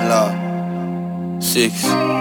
One law. 6.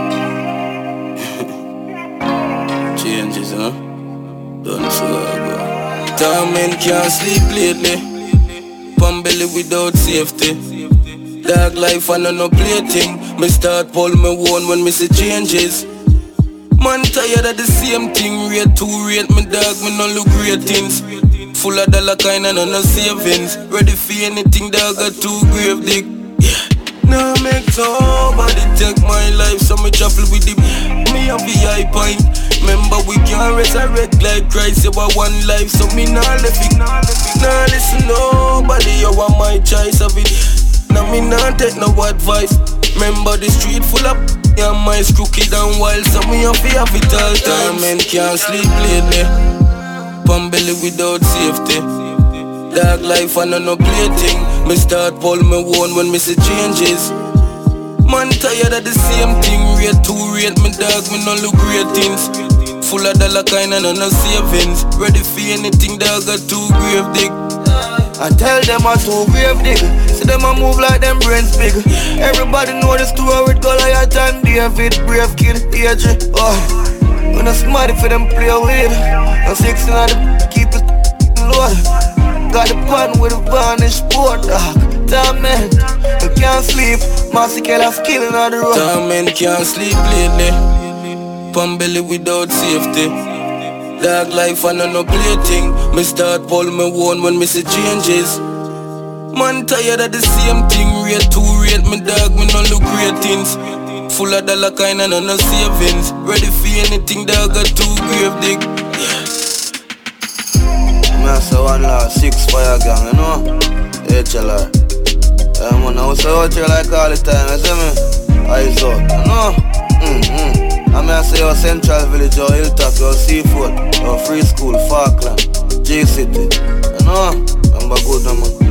Changes, huh? Done so good. Time men can't sleep lately. Pan belly without safety. Dark life and no plaything. Me start pull me one when me see changes. Man tired of the same thing. Rate 2 rate me dog, me no look ratings. Full of dollar kind and no savings. Ready for anything, dog got 2 grave dick. Now make nobody take my life, so me travel with the me and VI pint. Remember we can't resurrect like Christ, you are one life, so me nah left it. Nah listen nobody, you are my choice of it. Now me nah take no advice. Remember the street full of and my crooked and wild, so me have it all time. Men can't sleep lately. Pan belly without safety. Dark life and no plaything. Me start pull me one when me see changes. Man tired of the same thing. Rate 2 rate me dog, me no look ratings. Full of dollar kind and no savings. Ready for anything, dog got 2 grave dig. I tell them I 2 grave dig. See them I move like them brains big. Everybody know the story with Goliath and David. Brave kid, age. Oh, when I smarty for them play with. I'm 16 on the keep it low. Got the pan with a varnish sport dog. Damn man, I can't sleep. Massy killers killing on the road. Damn man can't sleep lately. Pan belly without safety. Dark life and no plaything. Me start pull me one when me see changes. Man tired of the same thing. Rate 2 rate me dog, me no look ratings. Full of dollar kind and no savings. Ready for anything, dog got 2 grave dig. I say 1 law, 6 fire gang, you know? HLR. Man, I was out here like all the time, you see me? Eyes out, you know? I say your Central Village, your Hilltop, your Seafood, your Free School, Falkland, J-City, you know? Remember good, man.